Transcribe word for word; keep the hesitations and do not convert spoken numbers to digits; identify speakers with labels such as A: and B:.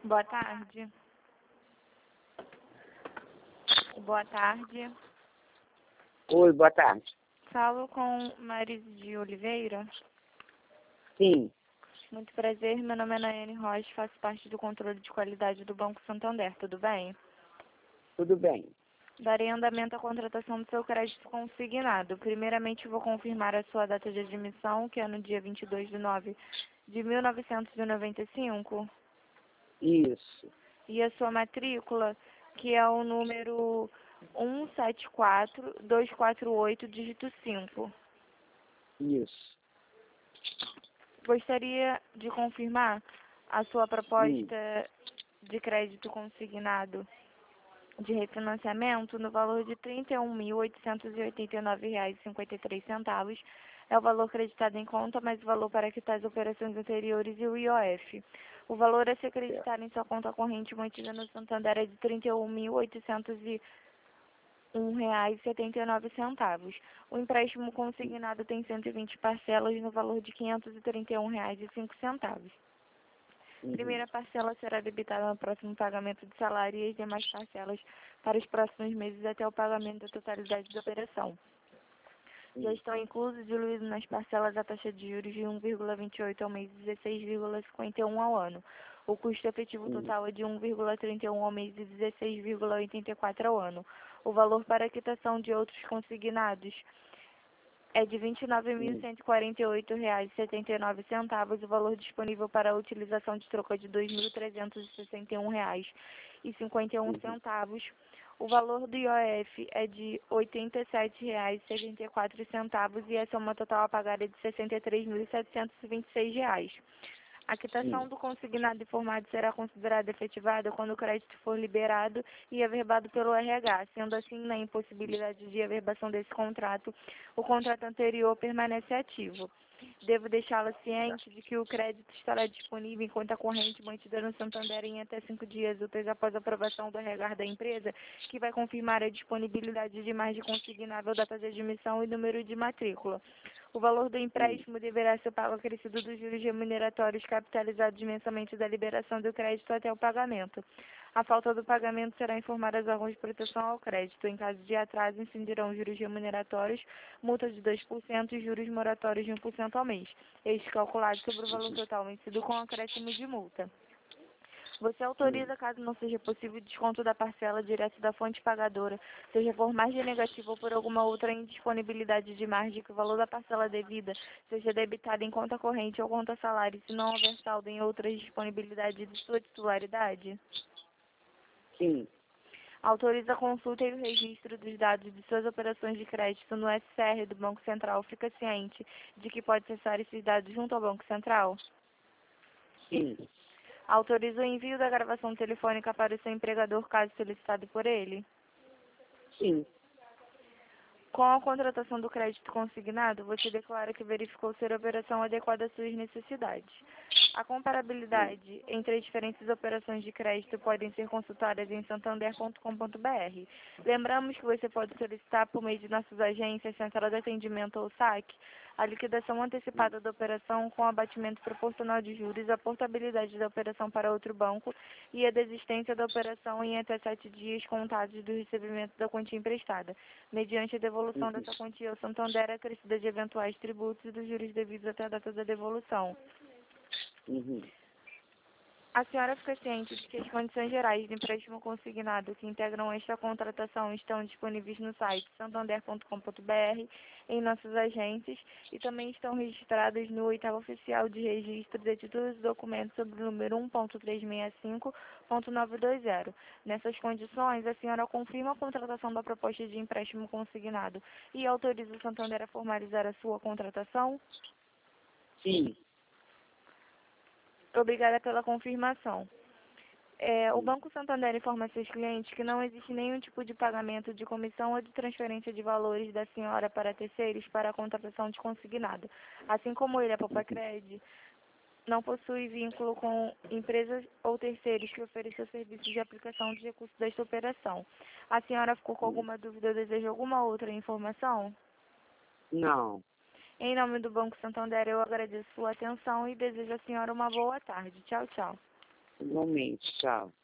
A: Boa tarde. Boa tarde.
B: Oi, boa tarde.
A: Falo com Marise de Oliveira.
B: Sim,
A: Muito prazer, meu nome é Nayane Rocha, faço parte do controle de qualidade do Banco Santander, tudo bem?
B: tudo bem.
A: Darei andamento à contratação do seu crédito consignado. Primeiramente, vou confirmar a sua data de admissão, que é no dia vinte e dois de nove de mil novecentos e noventa e cinco,
B: Isso,
A: e a sua matrícula, que é o número um sete quatro dois quatro oito, dígito cinco.
B: isso.
A: Gostaria de confirmar a sua
B: Hum,
A: proposta de crédito consignado de refinanciamento no valor de trinta e um mil oitocentos e oitenta e nove reais e cinquenta e três centavos. É o valor creditado em conta, mais o valor para quitar as operações anteriores e o I O F. O valor a ser
B: certo.
A: creditado em sua conta corrente mantida no Santander é de trinta e um mil oitocentos e um reais e setenta e nove centavos. O empréstimo consignado tem cento e vinte parcelas no valor de quinhentos e trinta e um reais e cinco centavos.
B: Uhum.
A: Primeira parcela será debitada no próximo pagamento de salário e as demais parcelas para os próximos meses até o pagamento da totalidade da operação. Já
B: Hum,
A: estão inclusos e diluídos nas parcelas a taxa de juros de um vírgula vinte e oito ao mês e dezesseis vírgula cinquenta e um ao ano. O custo efetivo
B: hum,
A: total é de um vírgula trinta e um ao mês e dezesseis vírgula oitenta e quatro ao ano. O valor para a quitação de outros consignados é de vinte e nove mil
B: hum,
A: cento e quarenta e oito reais e setenta e nove centavos. O valor disponível para a utilização de troca de dois mil trezentos e sessenta e um reais e cinquenta e um
B: uhum.
A: centavos. O valor do I O F é de oitenta e sete reais e setenta e quatro centavos e a soma total a pagar é de sessenta e três mil setecentos e vinte e seis reais. A quitação
B: Hum,
A: do consignado informado será considerada efetivada quando o crédito for liberado e averbado pelo R H. Sendo assim, na impossibilidade de averbação desse contrato, o contrato anterior permanece ativo. Devo deixá-la ciente de que o crédito estará disponível em conta corrente mantida no Santander em até cinco dias úteis após a aprovação do R H da empresa, que vai confirmar a disponibilidade de margem consignável, data de admissão e número de matrícula. O valor do
B: hum,
A: empréstimo deverá ser pago acrescido dos juros remuneratórios capitalizados mensalmente da liberação do crédito até o pagamento. A falta do pagamento será informada aos órgãos de proteção ao crédito. Em caso de atraso, incidirão juros remuneratórios, multa de dois por cento e juros moratórios de um por cento ao mês. Este calculado sobre o valor total vencido com acréscimo de multa. Você autoriza, caso não seja possível, o desconto da parcela direto da fonte pagadora, seja por margem negativa ou por alguma outra indisponibilidade de margem, que o valor da parcela devida seja debitado em conta corrente ou conta salário, se não houver saldo em outras disponibilidades de sua titularidade?
B: sim,
A: Autoriza a consulta e o registro dos dados de suas operações de crédito no S C R do Banco Central. Fica ciente de que pode acessar esses dados junto ao Banco Central?
B: sim,
A: Autoriza o envio da gravação telefônica para o seu empregador, caso solicitado por ele?
B: sim,
A: Com a contratação do crédito consignado, você declara que verificou ser a operação adequada às suas necessidades. A
B: hum,
A: comparabilidade entre as diferentes operações de crédito podem ser consultadas em santander ponto com ponto br. Lembramos que você pode solicitar, por meio de nossas agências, central de atendimento ou saque, a liquidação antecipada da operação com abatimento proporcional de juros, a portabilidade da operação para outro banco e a desistência da operação em até sete dias contados do recebimento da quantia emprestada, mediante a devolução
B: uhum,
A: dessa quantia ao Santander acrescida de eventuais tributos e dos juros devidos até a data da devolução.
B: uhum.
A: A senhora fica ciente de que as condições gerais de empréstimo consignado que integram esta contratação estão disponíveis no site santander ponto com ponto br, em nossas agências, e também estão registradas no oitavo oficial de registro de títulos e documentos sob o número um ponto trezentos e sessenta e cinco ponto novecentos e vinte. Nessas condições, a senhora confirma a contratação da proposta de empréstimo consignado e autoriza o Santander a formalizar a sua contratação?
B: Sim,
A: Obrigada pela confirmação. É, o
B: hum,
A: Banco Santander informa a seus clientes que não existe nenhum tipo de pagamento de comissão ou de transferência de valores da senhora para terceiros para a contratação de consignado. Assim como ele, a Popacred, não possui vínculo com empresas ou terceiros que ofereçam serviços de aplicação de recursos desta operação. A senhora ficou com
B: hum.
A: alguma dúvida ou deseja alguma outra informação?
B: Não,
A: Em nome do Banco Santander, eu agradeço sua atenção e desejo à senhora uma boa tarde. Tchau, tchau.
B: Igualmente, tchau.